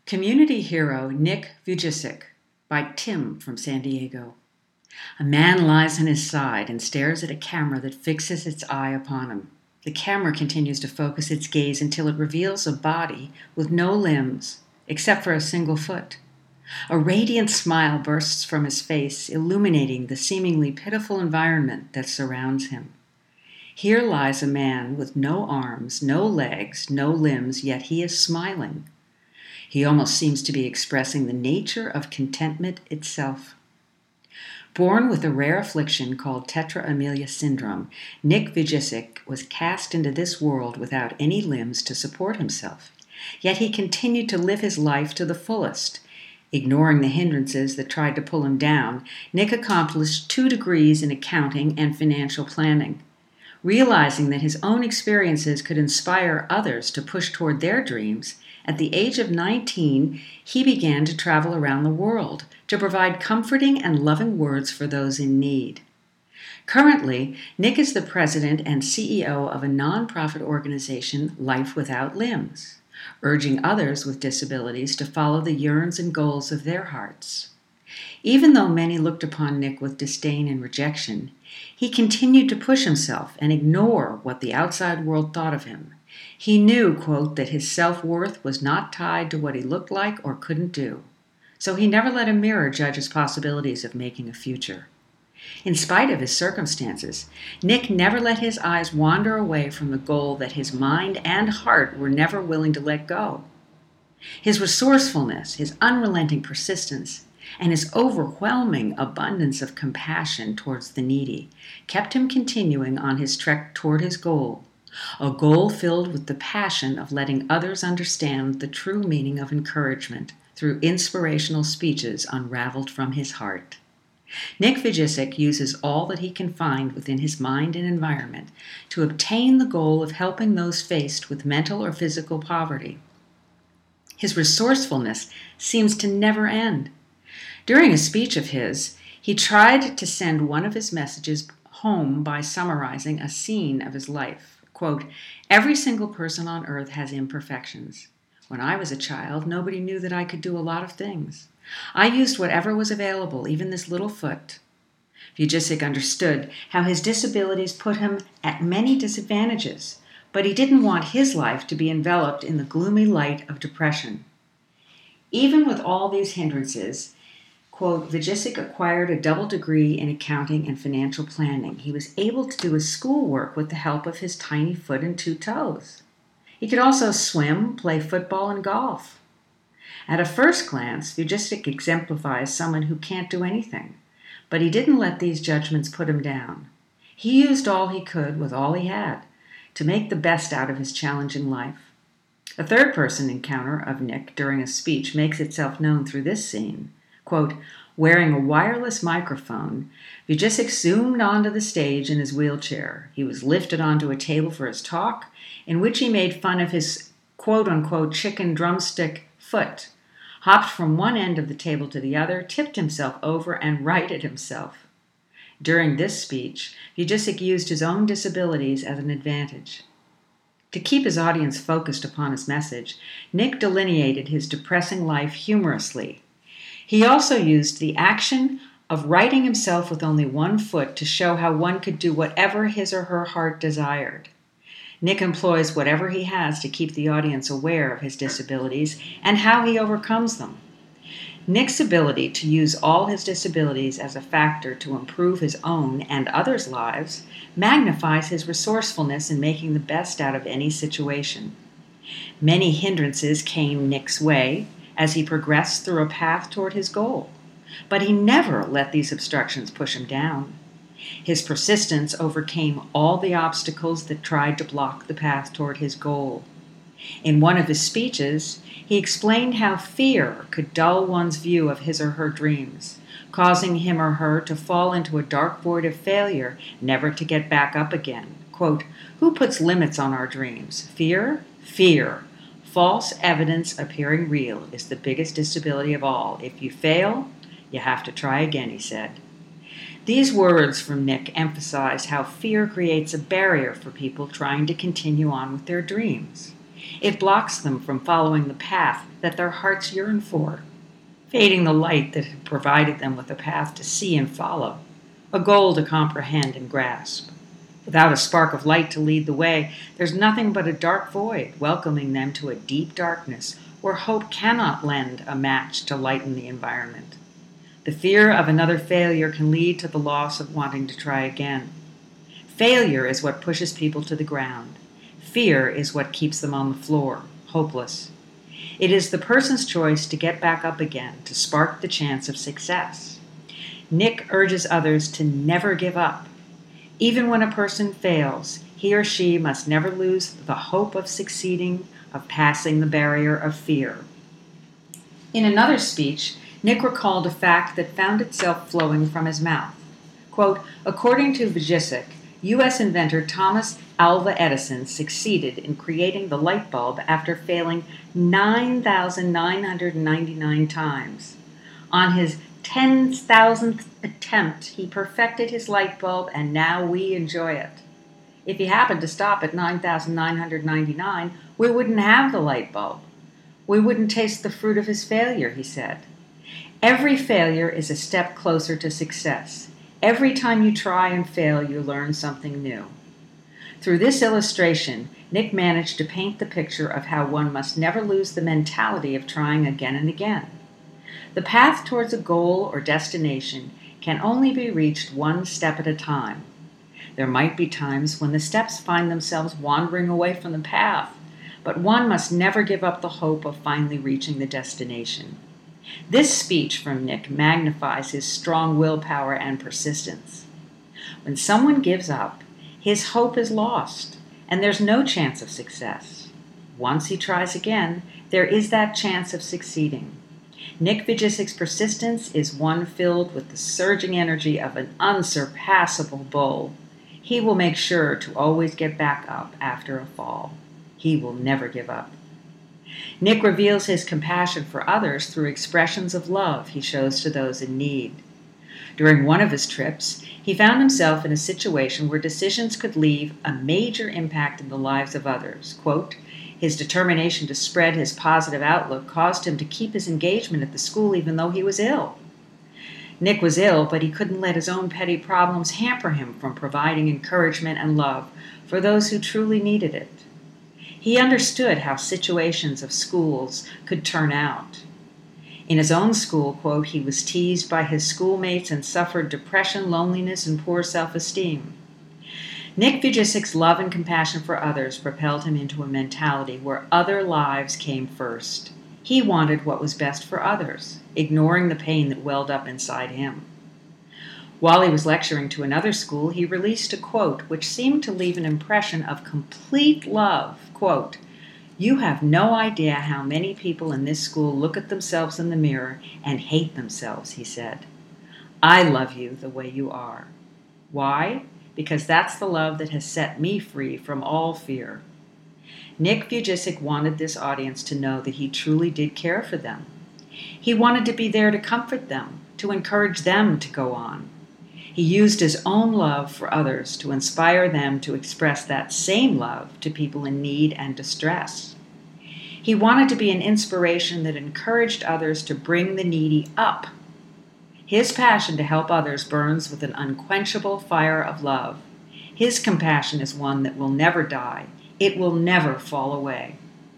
Community hero Nick Vujicic by Tim from San Diego. A man lies on his side and stares at a camera that fixes its eye upon him. The camera continues to focus its gaze until it reveals a body with no limbs, except for a single foot. A radiant smile bursts from his face, illuminating the seemingly pitiful environment that surrounds him. Here lies a man with no arms, no legs, no limbs, yet he is smiling. He almost seems to be expressing the nature of contentment itself. Born with a rare affliction called tetra amelia syndrome, Nick Vujicic was cast into this world without any limbs to support himself. Yet he continued to live his life to the fullest. Ignoring the hindrances that tried to pull him down, Nick accomplished 2 degrees in accounting and financial planning. Realizing that his own experiences could inspire others to push toward their dreams, at the age of 19, he began to travel around the world to provide comforting and loving words for those in need. Currently, Nick is the president and CEO of a nonprofit organization, Life Without Limbs, urging others with disabilities to follow the yearns and goals of their hearts. Even though many looked upon Nick with disdain and rejection, he continued to push himself and ignore what the outside world thought of him. He knew, quote, that his self-worth was not tied to what he looked like or couldn't do. So he never let a mirror judge his possibilities of making a future. In spite of his circumstances, Nick never let his eyes wander away from the goal that his mind and heart were never willing to let go. His resourcefulness, his unrelenting persistence, and his overwhelming abundance of compassion towards the needy kept him continuing on his trek toward his goal, a goal filled with the passion of letting others understand the true meaning of encouragement through inspirational speeches unraveled from his heart. Nick Vujicic uses all that he can find within his mind and environment to obtain the goal of helping those faced with mental or physical poverty. His resourcefulness seems to never end. During a speech of his, he tried to send one of his messages home by summarizing a scene of his life. Quote, "Every single person on earth has imperfections. When I was a child, nobody knew that I could do a lot of things. I used whatever was available, even this little foot." Vujicic understood how his disabilities put him at many disadvantages, but he didn't want his life to be enveloped in the gloomy light of depression. Even with all these hindrances, quote, Vujicic acquired a double degree in accounting and financial planning. He was able to do his schoolwork with the help of his tiny foot and 2 toes. He could also swim, play football, and golf. At a first glance, Vujicic exemplifies someone who can't do anything, but he didn't let these judgments put him down. He used all he could with all he had to make the best out of his challenging life. A third-person encounter of Nick during a speech makes itself known through this scene. Quote, "Wearing a wireless microphone, Vujicic zoomed onto the stage in his wheelchair. He was lifted onto a table for his talk, in which he made fun of his quote-unquote chicken drumstick foot, hopped from one end of the table to the other, tipped himself over, and righted himself." During this speech, Vujicic used his own disabilities as an advantage. To keep his audience focused upon his message, Nick delineated his depressing life humorously. He also used the action of righting himself with only 1 foot to show how one could do whatever his or her heart desired. Nick employs whatever he has to keep the audience aware of his disabilities and how he overcomes them. Nick's ability to use all his disabilities as a factor to improve his own and others' lives magnifies his resourcefulness in making the best out of any situation. Many hindrances came Nick's way as he progressed through a path toward his goal, but he never let these obstructions push him down. His persistence overcame all the obstacles that tried to block the path toward his goal. In one of his speeches, he explained how fear could dull one's view of his or her dreams, causing him or her to fall into a dark void of failure, never to get back up again. Quote, "Who puts limits on our dreams? Fear? Fear. False evidence appearing real is the biggest disability of all. If you fail, you have to try again," he said. These words from Nick emphasize how fear creates a barrier for people trying to continue on with their dreams. It blocks them from following the path that their hearts yearn for, fading the light that had provided them with a path to see and follow, a goal to comprehend and grasp. Without a spark of light to lead the way, there's nothing but a dark void, welcoming them to a deep darkness where hope cannot lend a match to lighten the environment. The fear of another failure can lead to the loss of wanting to try again. Failure is what pushes people to the ground. Fear is what keeps them on the floor, hopeless. It is the person's choice to get back up again, to spark the chance of success. Nick urges others to never give up. Even when a person fails, he or she must never lose the hope of succeeding, of passing the barrier of fear. In another speech, Nick recalled a fact that found itself flowing from his mouth. Quote, according to Vujicic, U.S. inventor Thomas Alva Edison succeeded in creating the light bulb after failing 9,999 times. On his 10,000th attempt, he perfected his light bulb, and now we enjoy it. If he happened to stop at 9,999, we wouldn't have the light bulb. We wouldn't taste the fruit of his failure, he said. Every failure is a step closer to success. Every time you try and fail, you learn something new. Through this illustration, Nick managed to paint the picture of how one must never lose the mentality of trying again and again. The path towards a goal or destination can only be reached one step at a time. There might be times when the steps find themselves wandering away from the path, but one must never give up the hope of finally reaching the destination. This speech from Nick magnifies his strong willpower and persistence. When someone gives up, his hope is lost, and there's no chance of success. Once he tries again, there is that chance of succeeding. Nick Vujicic's persistence is one filled with the surging energy of an unsurpassable bull. He will make sure to always get back up after a fall. He will never give up. Nick reveals his compassion for others through expressions of love he shows to those in need. During one of his trips, he found himself in a situation where decisions could leave a major impact in the lives of others. Quote, his determination to spread his positive outlook caused him to keep his engagement at the school even though he was ill. Nick was ill, but he couldn't let his own petty problems hamper him from providing encouragement and love for those who truly needed it. He understood how situations of schools could turn out. In his own school, quote, he was teased by his schoolmates and suffered depression, loneliness, and poor self-esteem. Nick Vujicic's love and compassion for others propelled him into a mentality where other lives came first. He wanted what was best for others, ignoring the pain that welled up inside him. While he was lecturing to another school, he released a quote which seemed to leave an impression of complete love. Quote, you have no idea how many people in this school look at themselves in the mirror and hate themselves, he said. I love you the way you are. Why? Because that's the love that has set me free from all fear. Nick Vujicic wanted this audience to know that he truly did care for them. He wanted to be there to comfort them, to encourage them to go on. He used his own love for others to inspire them to express that same love to people in need and distress. He wanted to be an inspiration that encouraged others to bring the needy up. His passion to help others burns with an unquenchable fire of love. His compassion is one that will never die. It will never fall away.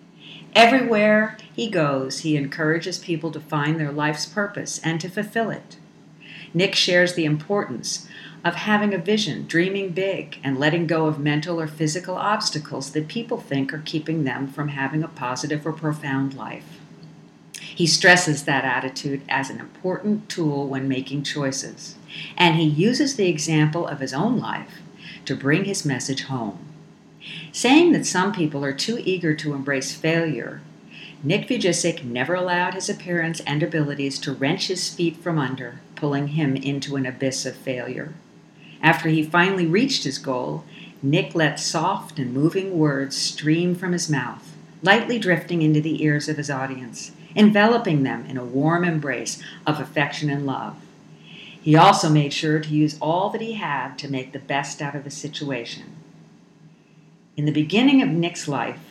Everywhere he goes, he encourages people to find their life's purpose and to fulfill it. Nick shares the importance of having a vision, dreaming big, and letting go of mental or physical obstacles that people think are keeping them from having a positive or profound life. He stresses that attitude as an important tool when making choices, and he uses the example of his own life to bring his message home. Saying that some people are too eager to embrace failure, Nick Vujicic never allowed his appearance and abilities to wrench his feet from under, pulling him into an abyss of failure. After he finally reached his goal, Nick let soft and moving words stream from his mouth, lightly drifting into the ears of his audience, enveloping them in a warm embrace of affection and love. He also made sure to use all that he had to make the best out of the situation. In the beginning of Nick's life,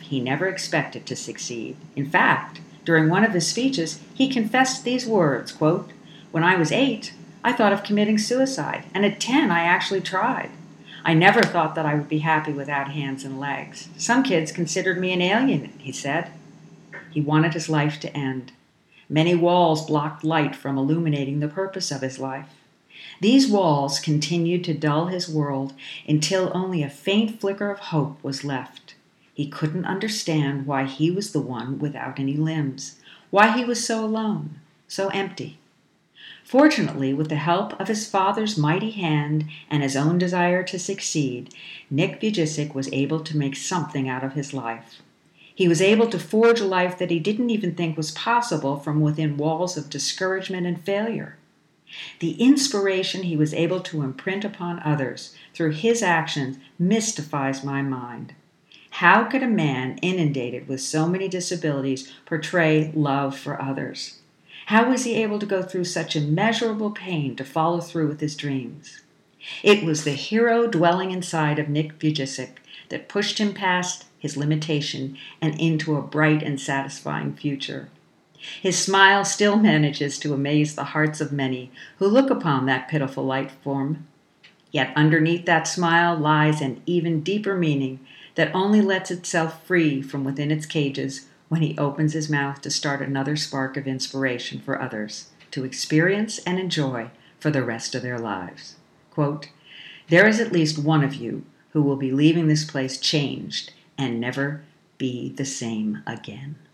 he never expected to succeed. In fact, during one of his speeches, he confessed these words, quote, "When I was 8, I thought of committing suicide, and at 10 I actually tried. I never thought that I would be happy without hands and legs. Some kids considered me an alien," he said. He wanted his life to end. Many walls blocked light from illuminating the purpose of his life. These walls continued to dull his world until only a faint flicker of hope was left. He couldn't understand why he was the one without any limbs, why he was so alone, so empty. Fortunately, with the help of his father's mighty hand and his own desire to succeed, Nick Vujicic was able to make something out of his life. He was able to forge a life that he didn't even think was possible from within walls of discouragement and failure. The inspiration he was able to imprint upon others through his actions mystifies my mind. How could a man inundated with so many disabilities portray love for others? How was he able to go through such immeasurable pain to follow through with his dreams? It was the hero dwelling inside of Nick Vujicic that pushed him past his limitation and into a bright and satisfying future. His smile still manages to amaze the hearts of many who look upon that pitiful life form. Yet underneath that smile lies an even deeper meaning that only lets itself free from within its cages when he opens his mouth to start another spark of inspiration for others to experience and enjoy for the rest of their lives. Quote, "There is at least one of you who will be leaving this place changed and never be the same again."